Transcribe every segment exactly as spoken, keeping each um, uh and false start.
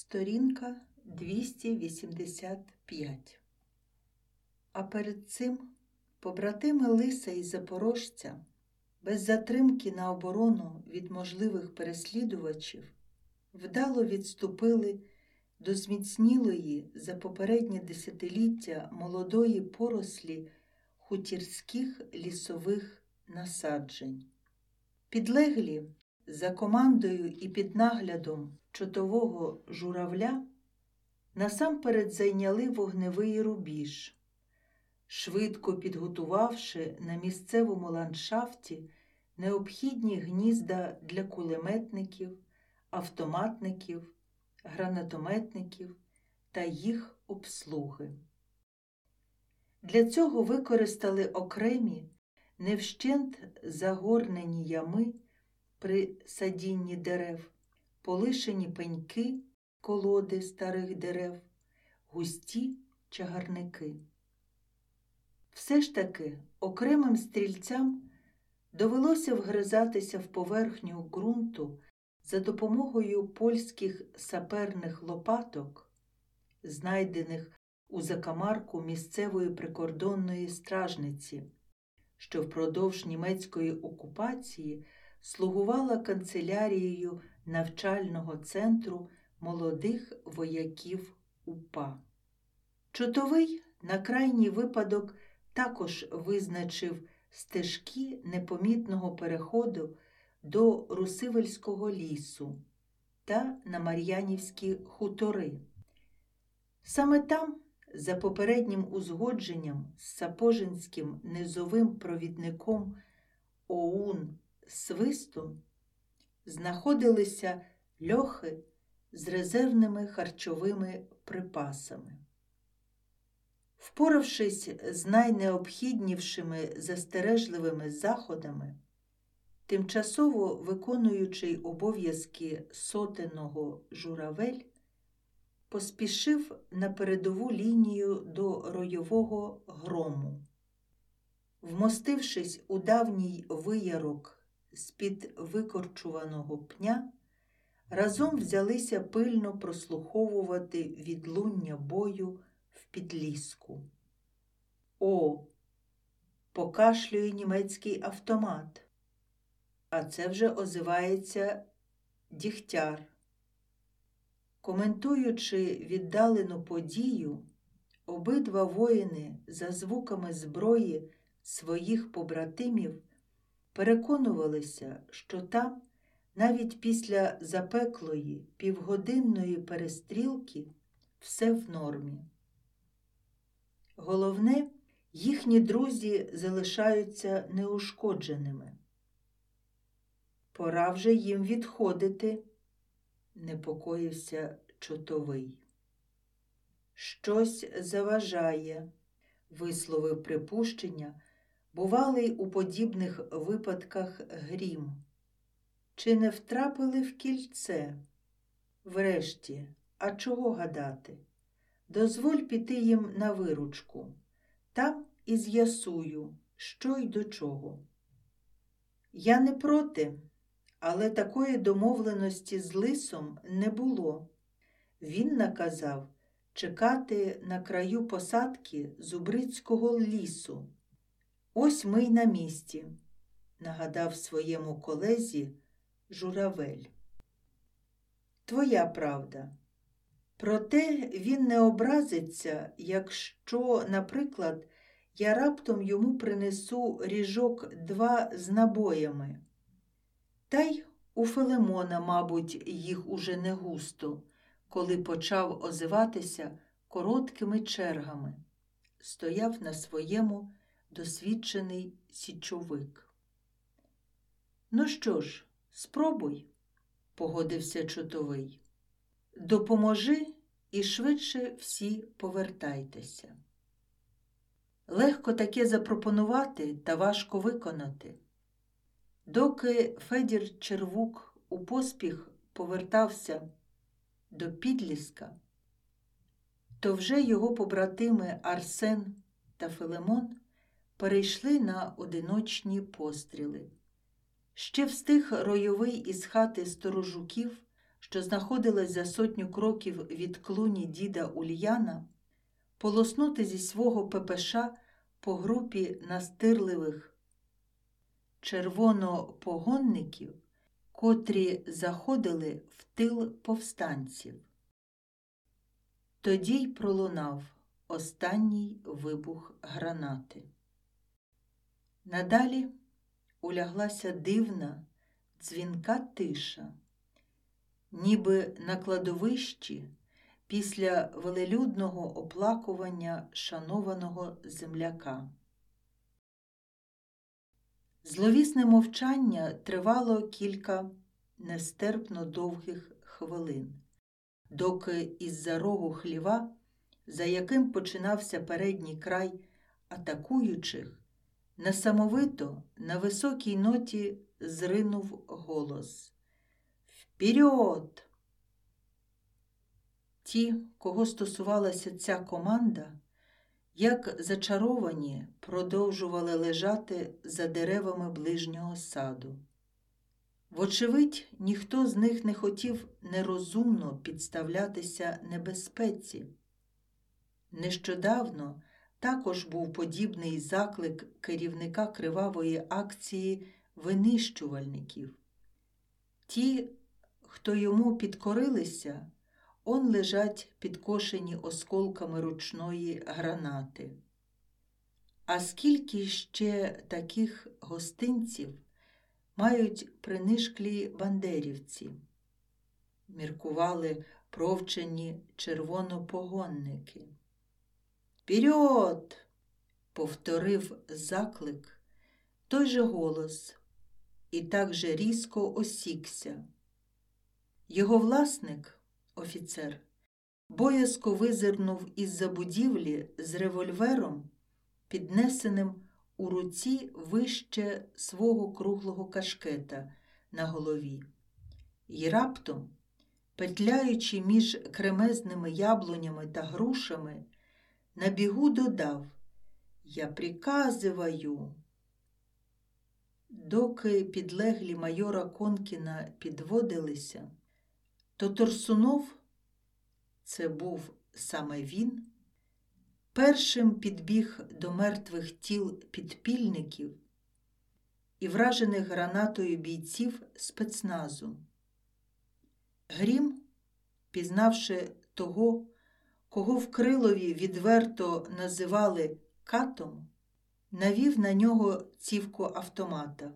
Сторінка двісті вісімдесят п'ять. А перед цим побратими Лиса і Запорожця, без затримки на оборону від можливих переслідувачів, вдало відступили до зміцнілої за попереднє десятиліття молодої порослі хутірських лісових насаджень. Підлеглі за командою і під наглядом чотового журавля насамперед зайняли вогневий рубіж, швидко підготувавши на місцевому ландшафті необхідні гнізда для кулеметників, автоматників, гранатометників та їх обслуги. Для цього використали окремі, не вщент загорнені ями при садінні дерев, полишені пеньки, колоди старих дерев, густі чагарники. Все ж таки окремим стрільцям довелося вгризатися в поверхню ґрунту за допомогою польських саперних лопаток, знайдених у закамарку місцевої прикордонної стражниці, що впродовж німецької окупації слугувала канцелярією навчального центру молодих вояків УПА. Чотовий на крайній випадок також визначив стежки непомітного переходу до Русивельського лісу та на Мар'янівські хутори. Саме там, за попереднім узгодженням з сапожинським низовим провідником ОУН Свистом, знаходилися льохи з резервними харчовими припасами. Впоравшись з найнеобхіднішими застережливими заходами, тимчасово виконуючий обов'язки сотенного журавель поспішив на передову лінію до Ройового Грому. Вмостившись у давній виярок з-під викорчуваного пня, разом взялися пильно прослуховувати відлуння бою в підліску. О, покашлює німецький автомат, а це вже озивається Дігтяр. Коментуючи віддалену подію, обидва воїни за звуками зброї своїх побратимів переконувалися, що там, навіть після запеклої півгодинної перестрілки, все в нормі. Головне, їхні друзі залишаються неушкодженими. Пора вже їм відходити, непокоївся чотовий. Щось заважає, висловив припущення бувалий у подібних випадках Грім. Чи не втрапили в кільце? Врешті, а чого гадати? Дозволь піти їм на виручку. Там і з'ясую, що й до чого. Я не проти, але такої домовленості з Лисом не було. Він наказав чекати на краю посадки Зубрицького лісу. Ось ми й на місці, нагадав своєму колезі журавель. Твоя правда. Проте він не образиться, якщо, наприклад, я раптом йому принесу ріжок два з набоями. Та й у Филимона, мабуть, їх уже не густо, коли почав озиватися короткими чергами. Стояв на своєму досвідчений січовик. Ну що ж, спробуй, погодився чотовий. Допоможи і швидше всі повертайтеся. Легко таке запропонувати та важко виконати. Доки Федір Червук у поспіх повертався до Підліска, то вже його побратими Арсен та Филимон перейшли на одиночні постріли. Ще встиг Ройовий із хати сторожуків, що знаходилась за сотню кроків від клуні діда Ульяна, полоснути зі свого ППШ по групі настирливих червонопогонників, котрі заходили в тил повстанців. Тоді й пролунав останній вибух гранати. Надалі уляглася дивна, дзвінка тиша, ніби на кладовищі після велелюдного оплакування шанованого земляка. Зловісне мовчання тривало кілька нестерпно довгих хвилин, доки із-за рогу хліва, за яким починався передній край атакуючих, несамовито на високій ноті зринув голос: «Вперед!» Ті, кого стосувалася ця команда, як зачаровані, продовжували лежати за деревами ближнього саду. Вочевидь, ніхто з них не хотів нерозумно підставлятися небезпеці. Нещодавно також був подібний заклик керівника кривавої акції винищувальників. Ті, хто йому підкорилися, он лежать підкошені осколками ручної гранати. А скільки ще таких гостинців мають принишклі бандерівці? Міркували провчені червонопогонники. «Вперед!» – повторив заклик той же голос і так же різко осікся. Його власник, офіцер, боязко визирнув із-за будівлі з револьвером, піднесеним у руці вище свого круглого кашкета на голові. І раптом, петляючи між кремезними яблунями та грушами, на бігу додав: «Я приказываю». Доки підлеглі майора Конкіна підводилися, то Торсунов, це був саме він, першим підбіг до мертвих тіл підпільників і вражених гранатою бійців спецназу. Грім, пізнавши того, кого в Крилові відверто називали катом, навів на нього цівку автомата.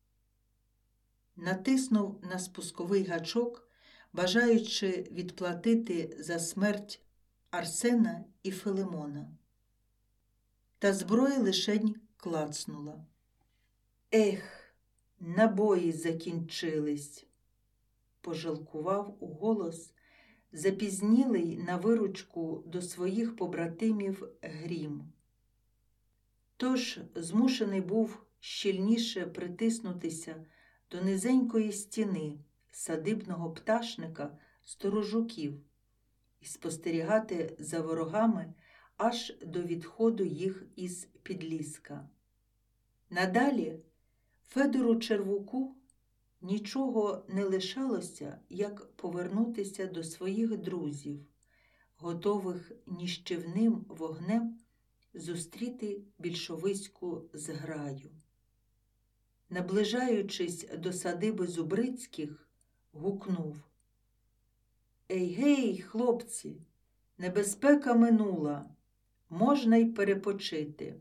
Натиснув на спусковий гачок, бажаючи відплатити за смерть Арсена і Филимона. Та зброя лишень клацнула. «Ех, набої закінчились!» – пожалкував у голос запізнілий на виручку до своїх побратимів Грім. Тож змушений був щільніше притиснутися до низенької стіни садибного пташника сторожуків і спостерігати за ворогами аж до відходу їх із Підліска. Надалі Федору Червуку нічого не лишалося, як повернутися до своїх друзів, готових ніщівним вогнем зустріти більшовицьку зграю. Наближаючись до садиби Зубрицьких, гукнув: «Ей, гей, хлопці, небезпека минула, можна й перепочити».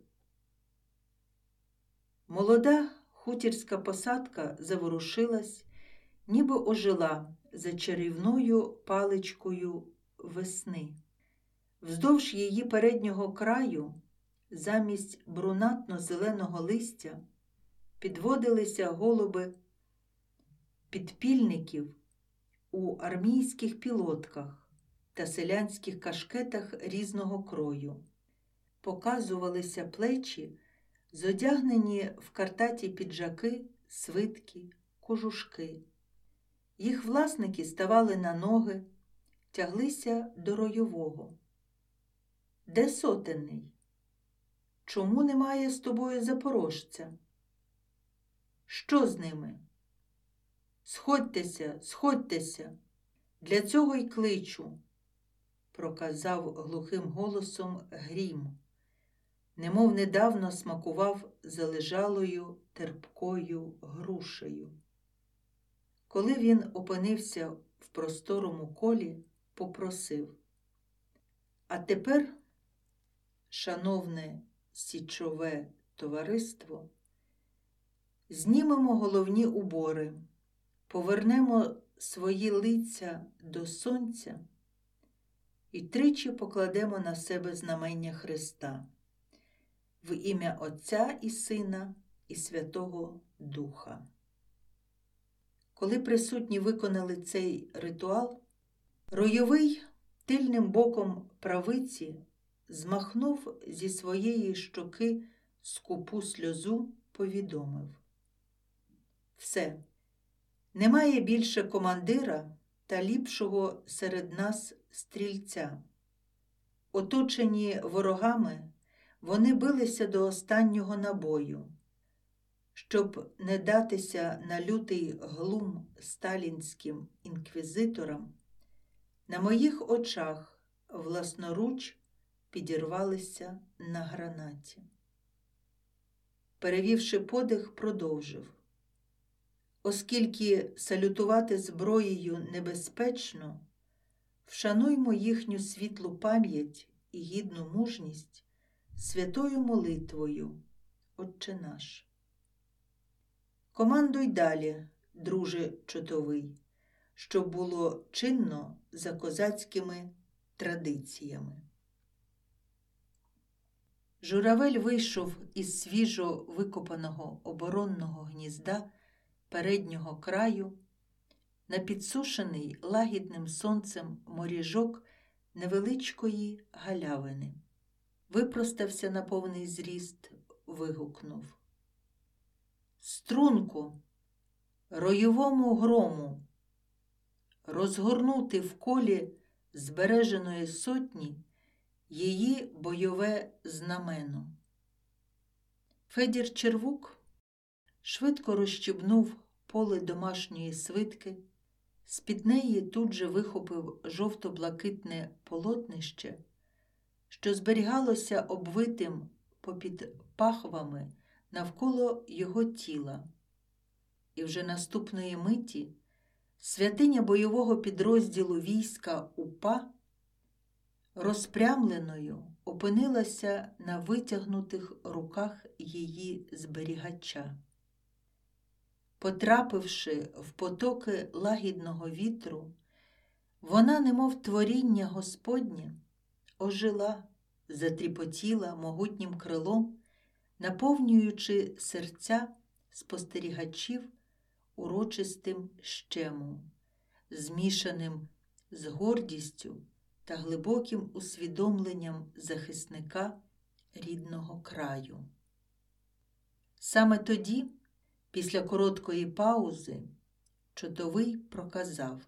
Молода хутірська посадка заворушилась, ніби ожила за чарівною паличкою весни. Вздовж її переднього краю, замість брунатно-зеленого листя, підводилися голуби підпільників у армійських пілотках та селянських кашкетах різного крою. Показувалися плечі, зодягнені в картаті піджаки, свитки, кожушки. Їх власники ставали на ноги, тяглися до ройового. «Де сотенний? Чому немає з тобою запорожця? Що з ними? Сходьтеся, сходьтеся!» Для цього й кличу, проказав глухим голосом Грім, немов недавно смакував залежалою терпкою грушею. Коли він опинився в просторому колі, попросив: «А тепер, шановне січове товариство, знімемо головні убори, повернемо свої лиця до сонця і тричі покладемо на себе знамення Христа в ім'я Отця і Сина і Святого Духа». Коли присутні виконали цей ритуал, Ройовий тильним боком правиці змахнув зі своєї щоки скупу сльозу, повідомив: «Все, немає більше командира та ліпшого серед нас стрільця. Оточені ворогами, вони билися до останнього набою. Щоб не датися на лютий глум сталінським інквізиторам, на моїх очах власноруч підірвалися на гранаті». Перевівши подих, продовжив: «Оскільки салютувати зброєю небезпечно, вшануймо їхню світлу пам'ять і гідну мужність святою молитвою «Отче наш». Командуй далі, друже чотовий, щоб було чинно за козацькими традиціями». Журавель вийшов із свіжо викопаного оборонного гнізда переднього краю на підсушений лагідним сонцем моріжок невеличкої галявини. Випростався на повний зріст, вигукнув: «Струнку, ройовому грому, розгорнути в колі збереженої сотні її бойове знамено». Федір Червук швидко розщібнув поле домашньої свитки, з-під неї тут же вихопив жовто-блакитне полотнище, що зберігалося обвитим попід пахвами навколо його тіла. І вже наступної миті святиня бойового підрозділу війська УПА розпрямленою опинилася на витягнутих руках її зберігача. Потрапивши в потоки лагідного вітру, вона, немов творіння Господнє, ожила, затріпотіла могутнім крилом, наповнюючи серця спостерігачів урочистим щемом, змішаним з гордістю та глибоким усвідомленням захисника рідного краю. Саме тоді, після короткої паузи, чотовий проказав: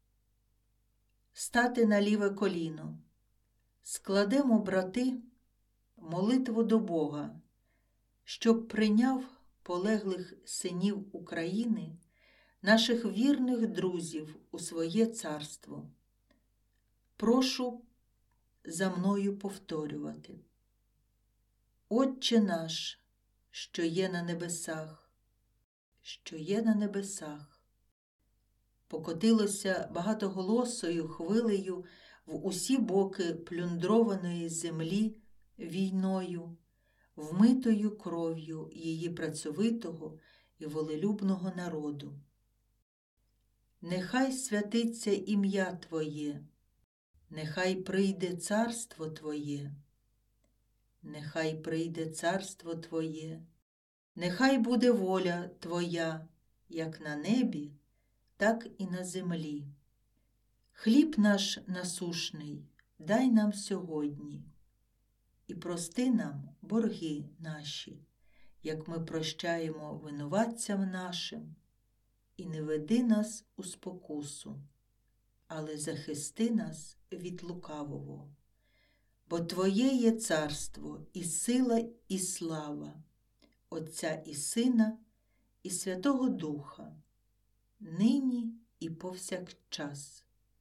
«Стати на ліве коліно, складемо, брати, молитву до Бога, щоб прийняв полеглих синів України, наших вірних друзів, у своє царство. Прошу за мною повторювати: Отче наш, що є на небесах, що є на небесах». Покотилося багатоголосою хвилею в усі боки плюндрованої землі війною, вмитою кров'ю її працьовитого і волелюбного народу. «Нехай святиться ім'я Твоє, нехай прийде царство Твоє, нехай прийде царство Твоє, нехай буде воля Твоя, як на небі, так і на землі. Хліб наш насушний дай нам сьогодні, і прости нам борги наші, як ми прощаємо винуватцям нашим, і не веди нас у спокусу, але захисти нас від лукавого. Бо Твоє є царство, і сила, і слава, Отця і Сина, і Святого Духа, нині і повсякчас,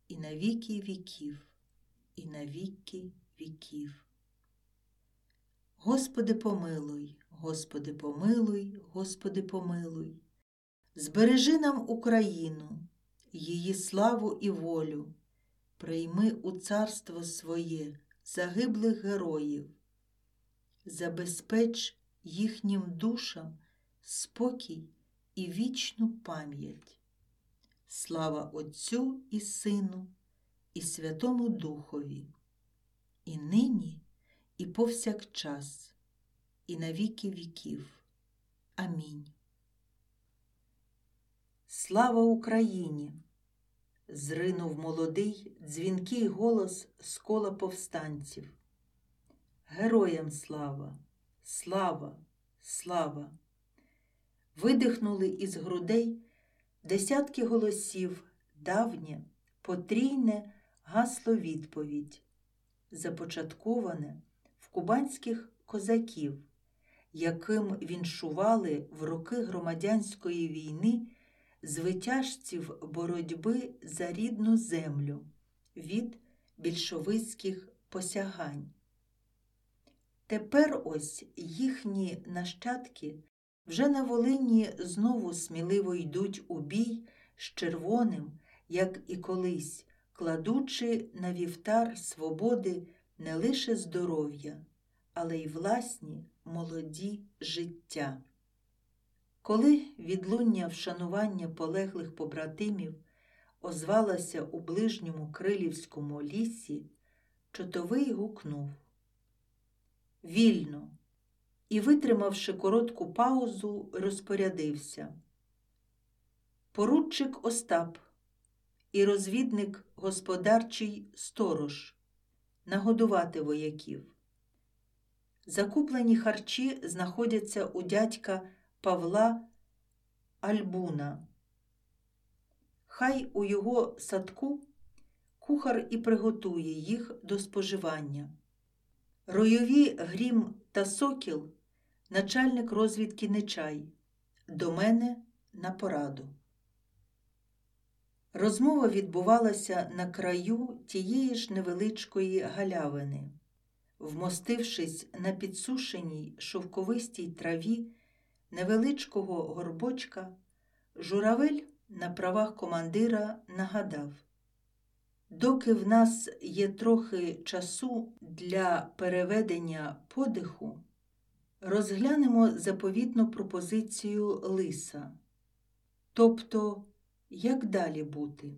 і на віки віків, і на віки віків. Господи, помилуй, Господи, помилуй, Господи, помилуй. Збережи нам Україну, її славу і волю. Прийми у царство своє загиблих героїв. Забезпеч їхнім душам спокій і вічну пам'ять. Слава Отцю і Сину, і Святому Духові, і нині, і повсякчас, і на віки віків. Амінь. Слава Україні! Зринув молодий, дзвінкий голос з кола повстанців. Героям слава! Слава! Слава! Видихнули із грудей десятки голосів давнє, потрійне гасло-відповідь, започатковане в кубанських козаків, яким віншували в роки громадянської війни звитяжців боротьби за рідну землю від більшовицьких посягань. Тепер ось їхні нащадки вже на Волині знову сміливо йдуть у бій з червоним, як і колись, кладучи на вівтар свободи не лише здоров'я, але й власні молоді життя. Коли відлуння вшанування полеглих побратимів озвалося у ближньому Крилівському лісі, чотовий гукнув «Вільно!» і, витримавши коротку паузу, розпорядився: «Поручик Остап і розвідник господарчий Сторож, нагодувати вояків. Закуплені харчі знаходяться у дядька Павла Альбуна. Хай у його садку кухар і приготує їх до споживання. Ройові Грім та Сокіл, начальник розвідки Нечай, до мене на пораду». Розмова відбувалася на краю тієї ж невеличкої галявини. Вмостившись на підсушеній шовковистій траві невеличкого горбочка, Журавель на правах командира нагадав: «Доки в нас є трохи часу для переведення подиху, розглянемо заповітну пропозицію Лиса. Тобто, як далі бути?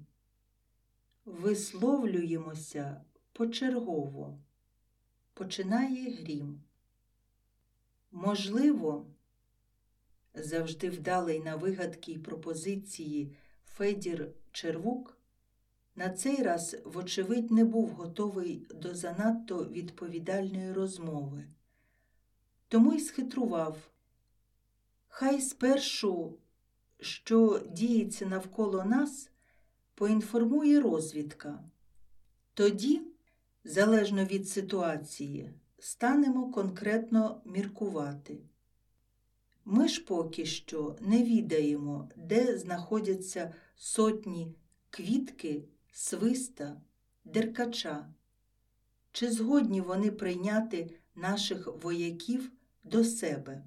Висловлюємося почергово. Починає Грім. Можливо, завжди вдалий на вигадки й пропозиції Федір Червук на цей раз, вочевидь, не був готовий до занадто відповідальної розмови. Тому й схитрував: «Хай спершу, що діється навколо нас, поінформує розвідка. Тоді, залежно від ситуації, станемо конкретно міркувати. Ми ж поки що не відаємо, де знаходяться сотні Квітки, Свиста, Деркача. Чи згодні вони прийняти наших вояків до себе?»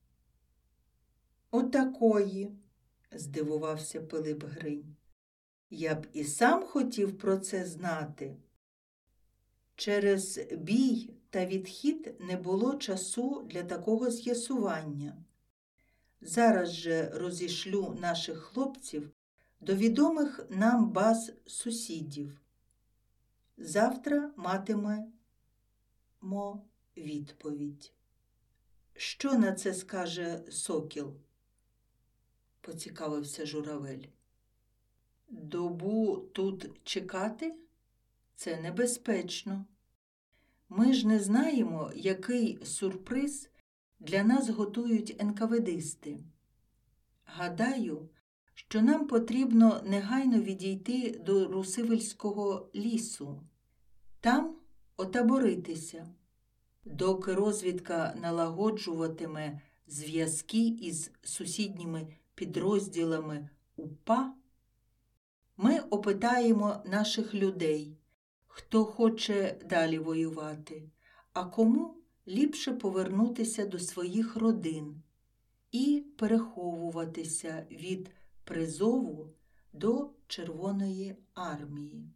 «Отакої», – здивувався Пилип Гринь. «Я б і сам хотів про це знати. Через бій та відхід не було часу для такого з'ясування. Зараз же розішлю наших хлопців до відомих нам баз сусідів. Завтра матимемо відповідь». «Що на це скаже Сокіл?» – поцікавився Журавель. «Добу тут чекати? Це небезпечно. Ми ж не знаємо, який сюрприз для нас готують енкаведисти. Гадаю, що нам потрібно негайно відійти до Русивельського лісу. Там отаборитися, доки розвідка налагоджуватиме зв'язки із сусідніми підрозділами УПА, Ми опитаємо наших людей, хто хоче далі воювати, а кому ліпше повернутися до своїх родин і переховуватися від призову до Червоної армії.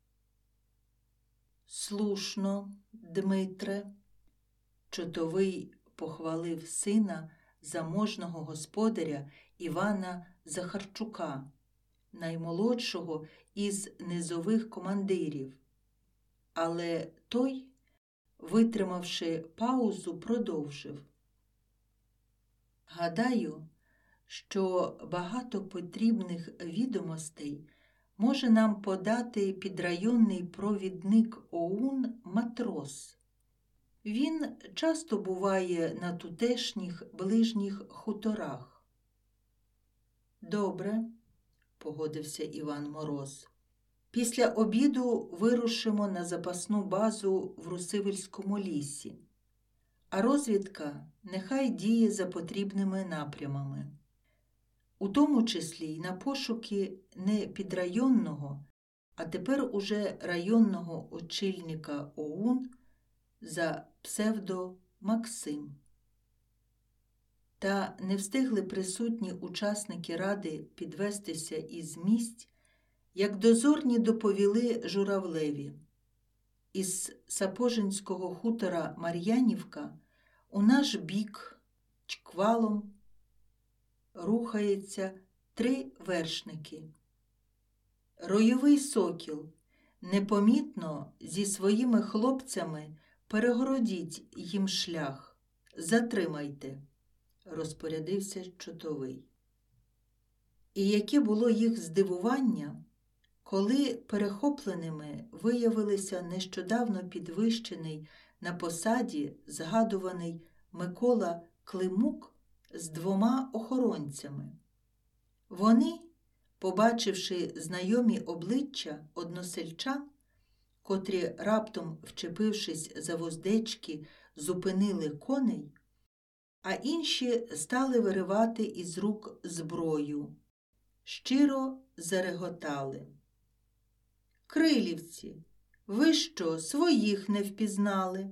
Слушно, Дмитре, Чотовий похвалив сина заможного господаря Івана Захарчука, наймолодшого із низових командирів. Але той, витримавши паузу, продовжив. Гадаю, що багато потрібних відомостей може нам подати підрайонний провідник ОУН Матрос. Він часто буває на тутешніх ближніх хуторах. Добре, погодився Іван Мороз. Після обіду вирушимо на запасну базу в Русивельському лісі, а розвідка нехай діє за потрібними напрямами, у тому числі й на пошуки не підрайонного, а тепер уже районного очільника ОУН за псевдо Максим. Та не встигли присутні учасники ради підвестися із місць, як дозорні доповіли Журавлеві. Із Сапожинського хутора Мар'янівка у наш бік чквалом рухається три вершники. Ройовий Сокіл непомітно зі своїми хлопцями перегородіть їм шлях. Затримайте, розпорядився Чотовий. І яке було їх здивування, коли перехопленими виявилися нещодавно підвищений на посаді згадуваний Микола Климук з двома охоронцями. Вони, побачивши знайомі обличчя односельчан, котрі, раптом вчепившись за вуздечки, зупинили коней, а інші стали виривати із рук зброю, щиро зареготали. «Крилівці, ви що, своїх не впізнали?»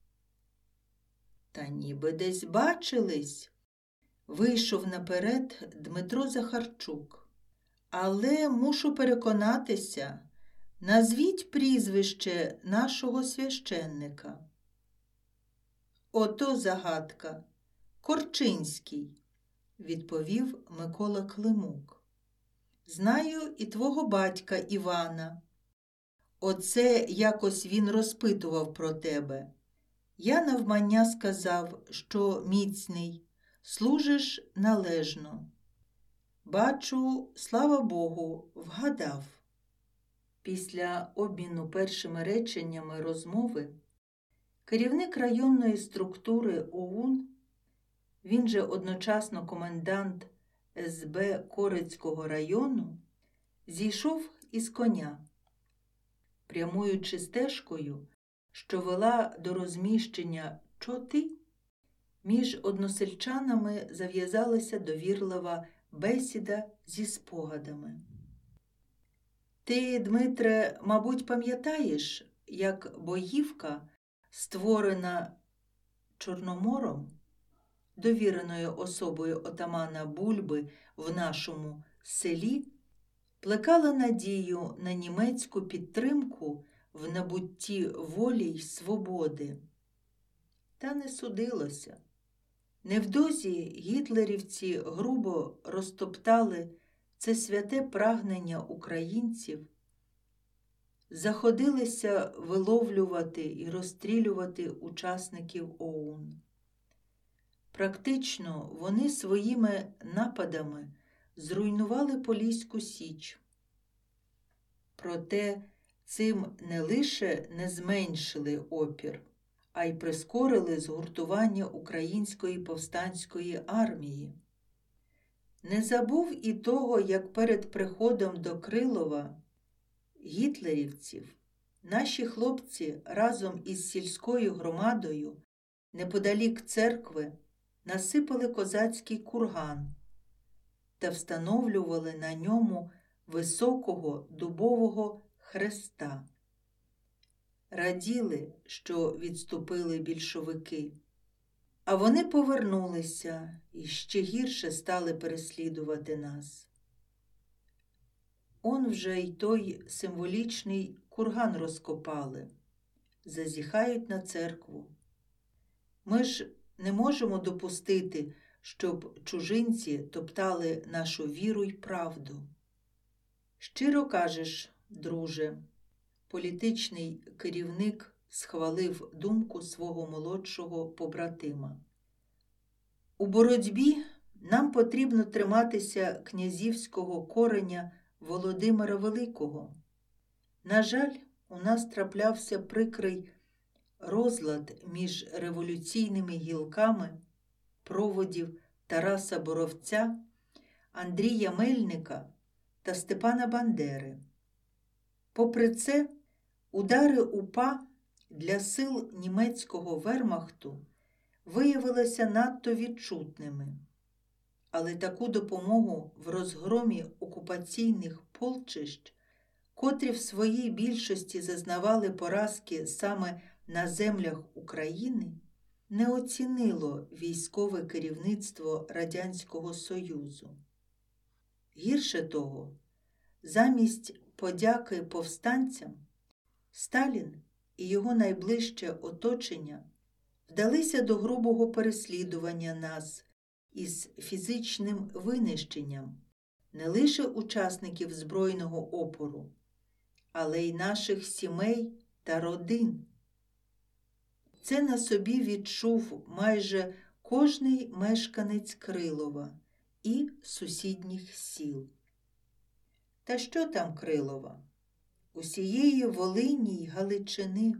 «Та ніби десь бачились», – вийшов наперед Дмитро Захарчук. «Але мушу переконатися, назвіть прізвище нашого священника». «Ото загадка. Корчинський», – відповів Микола Климук. «Знаю і твого батька Івана. Оце якось він розпитував про тебе. Я навмання сказав, що міцний, служиш належно. Бачу, слава Богу, вгадав». Після обміну першими реченнями розмови керівник районної структури ОУН, він же одночасно комендант ес бе Корицького району, зійшов із коня. Прямуючи стежкою, що вела до розміщення чоти, між односельчанами зав'язалася довірлива бесіда зі спогадами. «Ти, Дмитре, мабуть, пам'ятаєш, як боївка, створена Чорномором, довіреною особою отамана Бульби в нашому селі, плекала надію на німецьку підтримку в набутті волі й свободи. Та не судилося. Невдовзі гітлерівці грубо розтоптали це святе прагнення українців, заходилися виловлювати і розстрілювати учасників ОУН. Практично вони своїми нападами зруйнували Поліську Січ. Проте цим не лише не зменшили опір, а й прискорили згуртування української повстанської армії. Не забув і того, як перед приходом до Крилова гітлерівців наші хлопці разом із сільською громадою неподалік церкви насипали козацький курган та встановлювали на ньому високого дубового хреста. Раділи, що відступили більшовики. А вони повернулися і ще гірше стали переслідувати нас. Он вже й той символічний курган розкопали, зазіхають на церкву. Ми ж не можемо допустити, щоб чужинці топтали нашу віру й правду. Щиро кажеш, друже, політичний керівник схвалив думку свого молодшого побратима. У боротьбі нам потрібно триматися князівського кореня Володимира Великого. На жаль, у нас траплявся прикрий розлад між революційними гілками проводів Тараса Боровця, Андрія Мельника та Степана Бандери. Попри це, удари УПА для сил німецького вермахту виявилися надто відчутними. Але таку допомогу в розгромі окупаційних полчищ, котрі в своїй більшості зазнавали поразки саме на землях України, не оцінило військове керівництво Радянського Союзу. Гірше того, замість подяки повстанцям, Сталін і його найближче оточення вдалися до грубого переслідування нас із фізичним винищенням не лише учасників збройного опору, але й наших сімей та родин. Це на собі відчув майже кожний мешканець Крилова і сусідніх сіл. Та що там Крилова? Усієї Волині й Галичини.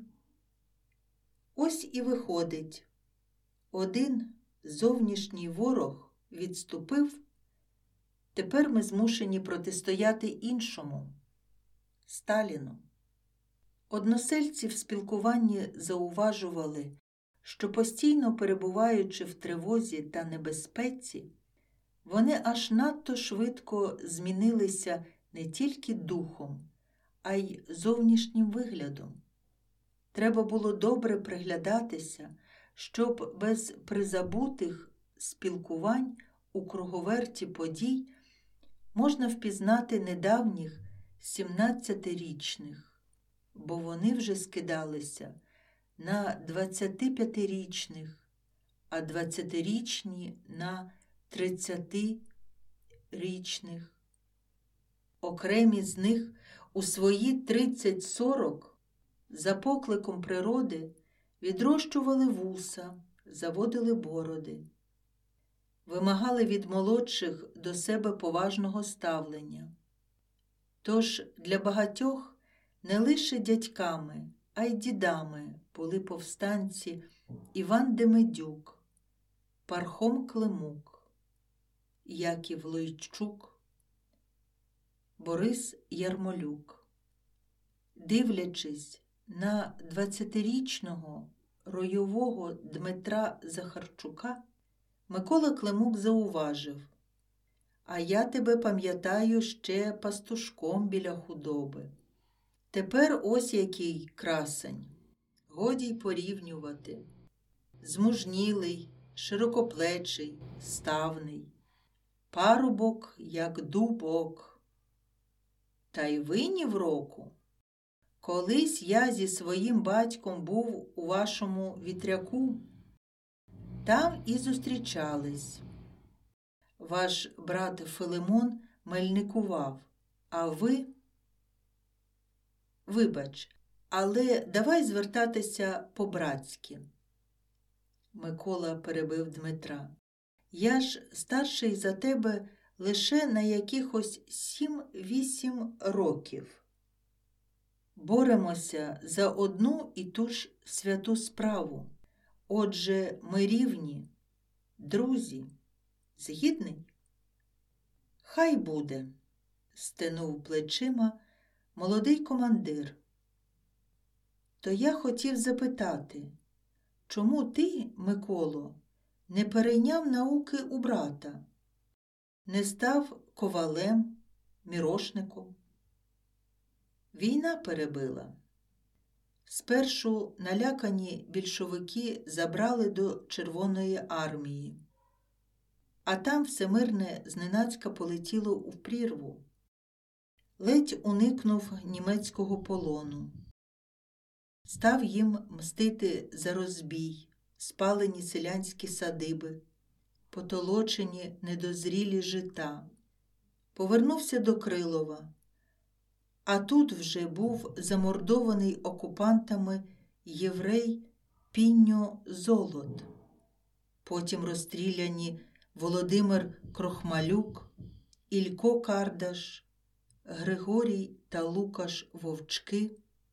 Ось і виходить, один зовнішній ворог відступив, тепер ми змушені протистояти іншому – Сталіну. Односельці в спілкуванні зауважували, що постійно перебуваючи в тривозі та небезпеці, вони аж надто швидко змінилися не тільки духом, а й зовнішнім виглядом. Треба було добре приглядатися, щоб без призабутих спілкувань у круговерті подій можна впізнати недавніх сімнадцятирічних, бо вони вже скидалися на двадцятип'ятирічних, а двадцятирічні на тридцятирічних. Окремі з них у свої тридцять-сорок за покликом природи відрощували вуса, заводили бороди, вимагали від молодших до себе поважного ставлення. Тож для багатьох не лише дядьками, а й дідами були повстанці Іван Демидюк, Пархом Климук, Яків Лойчук, Борис Ярмолюк. Дивлячись на двадцятирічного ройового Дмитра Захарчука, Микола Климук зауважив: «А я тебе пам'ятаю ще пастушком біля худоби. Тепер ось який красень, годі й порівнювати. Змужнілий, широкоплечий, ставний, парубок, як дубок. Та й ви ні в року. Колись я зі своїм батьком був у вашому вітряку. Там і зустрічались. Ваш брат Филимон мельникував, а ви... Вибач, але давай звертатися по-братськи». Микола перебив Дмитра. «Я ж старший за тебе лише на якихось сім-вісім років. Боремося за одну і ту ж святу справу. Отже, ми рівні, друзі. Згідний?» «Хай буде», – стенув плечима молодий командир. «То я хотів запитати, чому ти, Миколо, не перейняв науки у брата, не став ковалем, Мірошником. Війна перебила. Спершу налякані більшовики забрали до Червоної армії, а там все мирне зненацька полетіло у прірву. Ледь уникнув німецького полону. Став їм мстити за розбій, спалені селянські садиби, потолочені недозрілі жита. Повернувся до Крилова, а тут вже був замордований окупантами єврей Піньо Золот. Потім розстріляні Володимир Крохмалюк, Ілько Кардаш, Григорій та Лукаш Вовчки.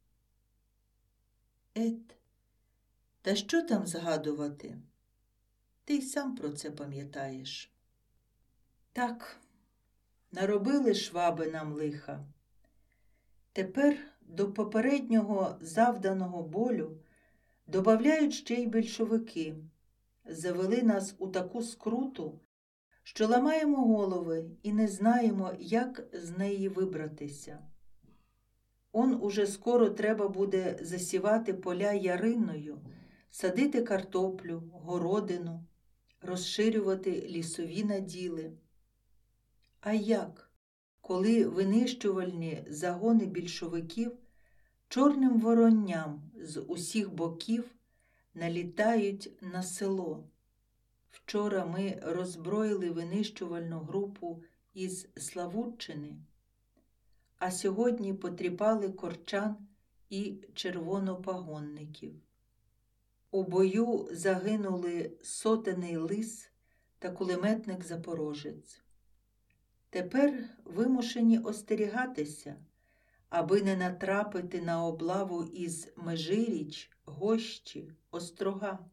Ет, та що там згадувати? Ти й сам про це пам'ятаєш. Так, наробили шваби нам лиха. Тепер до попереднього завданого болю добавляють ще й більшовики. Завели нас у таку скруту, що ламаємо голови і не знаємо, як з неї вибратися. Он уже скоро треба буде засівати поля яриною, садити картоплю, городину, розширювати лісові наділи. А як, коли винищувальні загони більшовиків чорним воронням з усіх боків налітають на село? Вчора ми роззброїли винищувальну групу із Славутчини, а сьогодні потріпали корчан і червонопагонників. У бою загинули сотенний лис та кулеметник-запорожець. Тепер вимушені остерігатися, аби не натрапити на облаву із Межиріч, Гощі, Острога.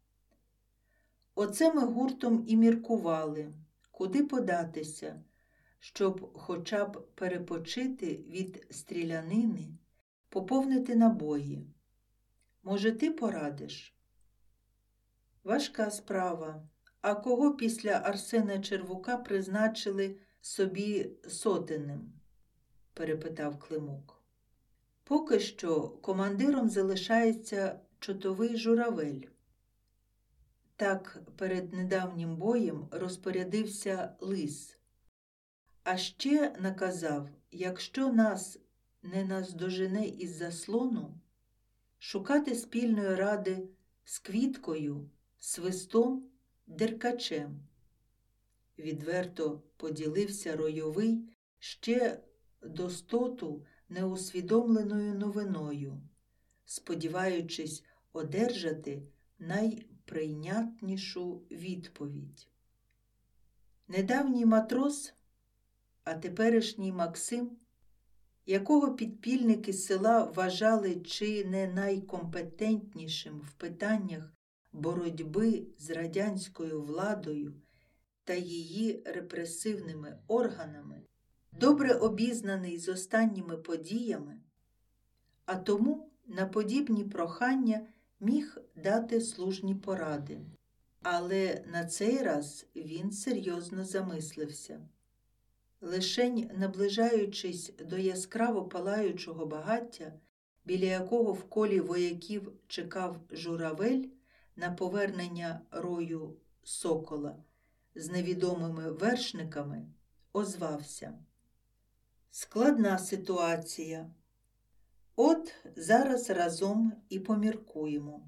Оце ми гуртом і міркували, куди податися, щоб хоча б перепочити від стрілянини, поповнити набої. Може, ти порадиш? Важка справа. А кого після Арсена Червука призначили собі сотенним? Перепитав Климук. Поки що командиром залишається чотовий Журавель. Так перед недавнім боєм розпорядився Лис. А ще наказав, якщо нас не наздожене із заслону, шукати спільної ради з Квіткою, Свистом, Деркачем. Відверто поділився Ройовий ще достоту неусвідомленою новиною, сподіваючись одержати найприйнятнішу відповідь. Недавній матрос, а теперішній Максим, якого підпільники села вважали чи не найкомпетентнішим в питаннях боротьби з радянською владою та її репресивними органами, добре обізнаний з останніми подіями, а тому на подібні прохання міг дати слушні поради. Але на цей раз він серйозно замислився. Лишень наближаючись до яскраво палаючого багаття, біля якого в колі вояків чекав Журавель на повернення рою Сокола з невідомими вершниками, озвався. Складна ситуація. От зараз разом і поміркуємо.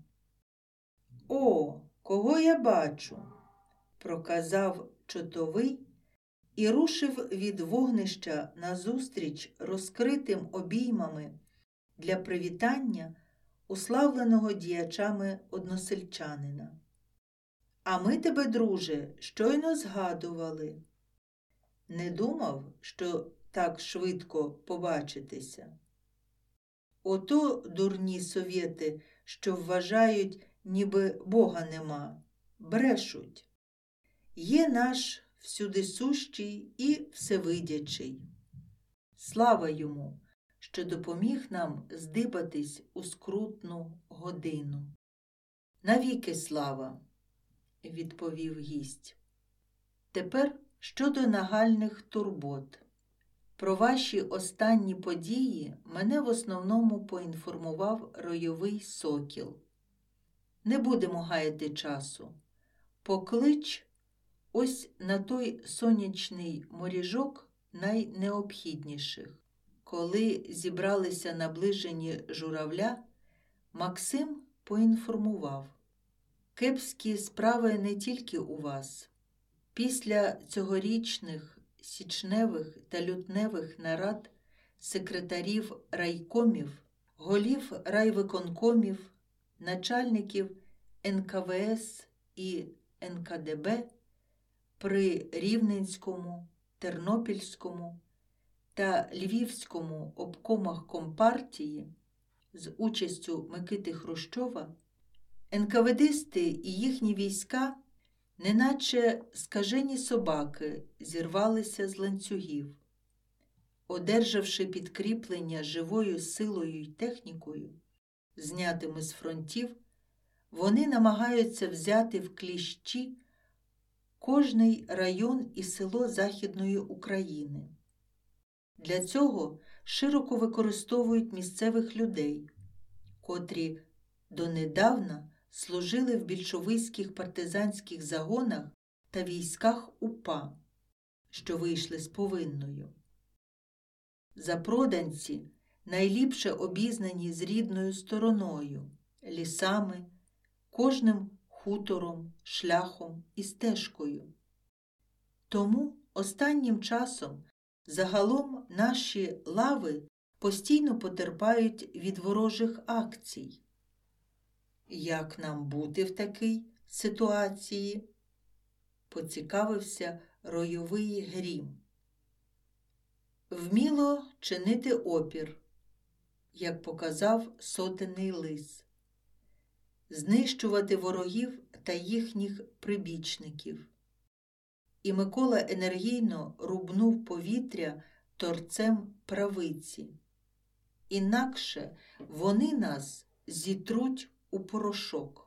О, кого я бачу, проказав чотовий і рушив від вогнища назустріч розкритим обіймами для привітання уславленого діячами односельчанина. А ми тебе, друже, щойно згадували. Не думав, що так швидко побачитися. Ото дурні совєти, що вважають, ніби Бога нема, брешуть. Є наш всюдисущий і всевидячий. Слава йому, що допоміг нам здибатись у скрутну годину. Навіки слава, відповів гість. Тепер щодо нагальних турбот. Про ваші останні події мене в основному поінформував ройовий сокіл. Не будемо гаяти часу. Поклич ось на той сонячний моріжок найнеобхідніших. Коли зібралися наближені журавля, Максим поінформував: кепські справи не тільки у вас. Після цьогорічних січневих та лютневих нарад секретарів райкомів, голів райвиконкомів, начальників ен ка ве ес і ен ка де бе при Рівненському, Тернопільському та Львівському обкомах Компартії з участю Микити Хрущова, ен ка ве дисти і їхні війська, неначе скажені собаки, зірвалися з ланцюгів. Одержавши підкріплення живою силою й технікою, знятими з фронтів, вони намагаються взяти в кліщі кожний район і село Західної України. Для цього широко використовують місцевих людей, котрі донедавна служили в більшовицьких партизанських загонах та військах УПА, що вийшли з повинною. Запроданці найліпше обізнані з рідною стороною, лісами, кожним хутором, шляхом і стежкою. Тому останнім часом загалом наші лави постійно потерпають від ворожих акцій. Як нам бути в такій ситуації? Поцікавився ройовий Грім. Вміло чинити опір, як показав сотенний лис. Знищувати ворогів та їхніх прибічників. І Микола енергійно рубнув повітря торцем правиці. Інакше вони нас зітруть у порошок.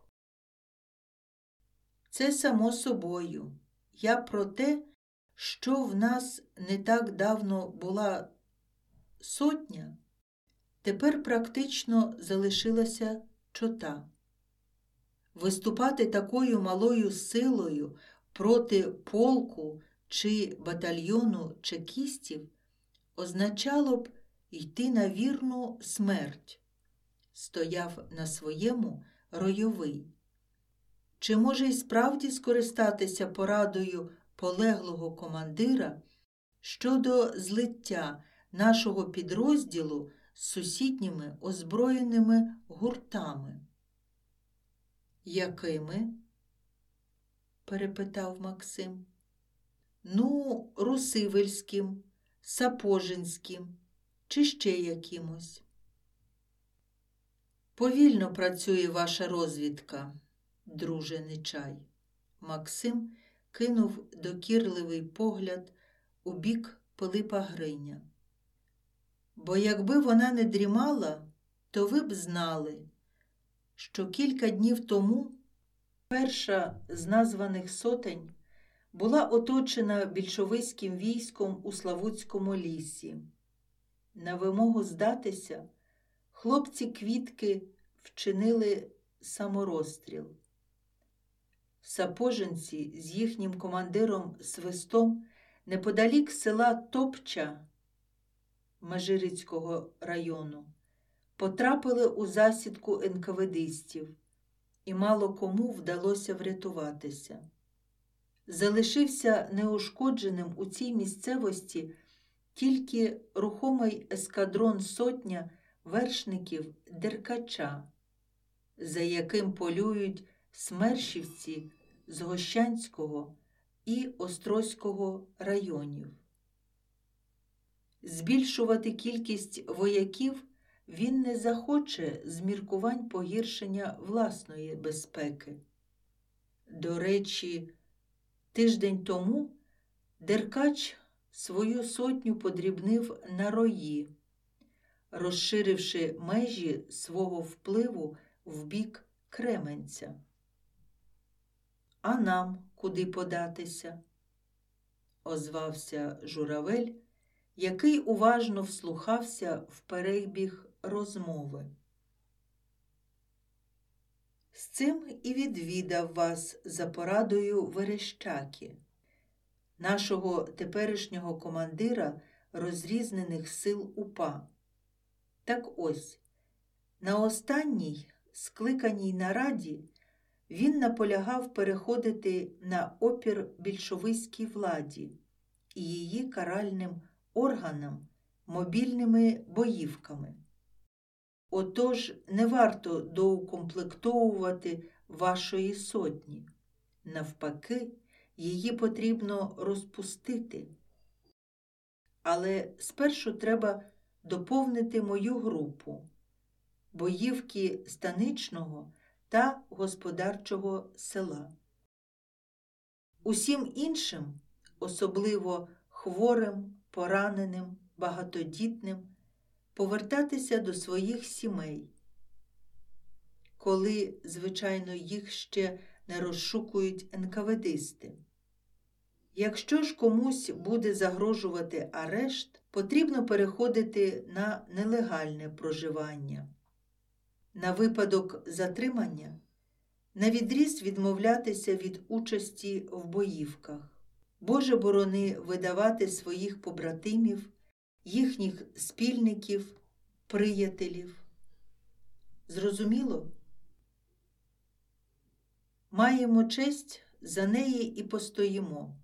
Це само собою. Я про те, що в нас не так давно була сотня, тепер практично залишилася чота. Виступати такою малою силою проти полку чи батальйону чекістів означало б йти на вірну смерть. Стояв на своєму ройовий. Чи може й справді скористатися порадою полеглого командира щодо злиття нашого підрозділу з сусідніми озброєними гуртами? Якими? Перепитав Максим. Ну, Русивельським, Сапожинським чи ще якимось. Повільно працює ваша розвідка, друже Нечай. Максим кинув докірливий погляд у бік Пилипа Гриня. Бо якби вона не дрімала, то ви б знали, що кілька днів тому перша з названих сотень була оточена більшовицьким військом у Славутському лісі. На вимогу здатися, хлопці Квітки вчинили саморозстріл. Сапожинці з їхнім командиром Свистом неподалік села Топча Межирицького району потрапили у засідку ен ка ве дистів, і мало кому вдалося врятуватися. Залишився неушкодженим у цій місцевості тільки рухомий ескадрон сотня вершників Деркача, за яким полюють смершівці з Гощанського і Острозького районів. Збільшувати кількість вояків він не захоче з міркувань погіршення власної безпеки. До речі, тиждень тому Деркач свою сотню подрібнив на рої, розширивши межі свого впливу в бік Кременця. А нам куди податися? Озвався Журавель, який уважно вслухався в перебіг розмови. З цим і відвідав вас за порадою Верещаки, нашого теперішнього командира розрізнених сил УПА. Так ось, на останній скликаній нараді він наполягав переходити на опір більшовицькій владі і її каральним органам мобільними боївками. Отож, не варто доукомплектовувати вашої сотні. Навпаки, її потрібно розпустити. Але спершу треба доповнити мою групу боївки станичного та господарчого села. Усім іншим, особливо хворим, пораненим, багатодітним, повертатися до своїх сімей, коли, звичайно, їх ще не розшукують енкаведисти. Якщо ж комусь буде загрожувати арешт, потрібно переходити на нелегальне проживання. На випадок затримання навідріз відмовлятися від участі в боївках. Боже борони видавати своїх побратимів, їхніх спільників, приятелів. Зрозуміло? Маємо честь, за неї і постоїмо,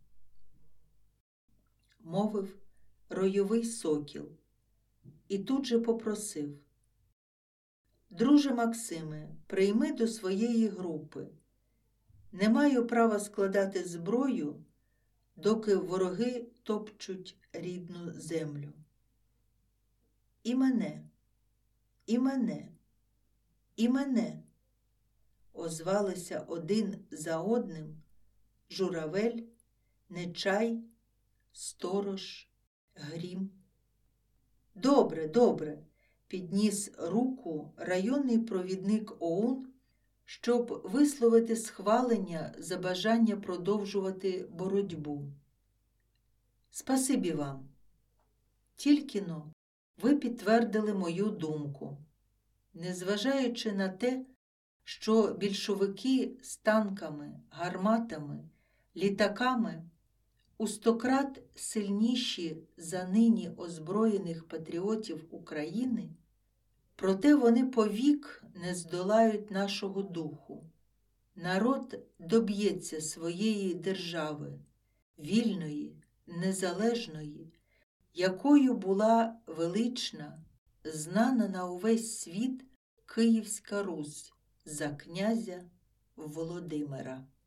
мовив ройовий сокіл і тут же попросив: друже Максиме, прийми до своєї групи. Не маю права складати зброю, доки вороги топчуть рідну землю. І мене, і мене, і мене озвалися один за одним Журавель, Нечай, Сторож, Грім. Добре, добре, підніс руку районний провідник ОУН, щоб висловити схвалення за бажання продовжувати боротьбу. Спасибі вам. Тільки-но ви підтвердили мою думку. Незважаючи на те, що більшовики з танками, гарматами, літаками у стократ сильніші за нині озброєних патріотів України, проте вони повік не здолають нашого духу. Народ доб'ється своєї держави, вільної, незалежної, якою була велична, знана на увесь світ Київська Русь за князя Володимира.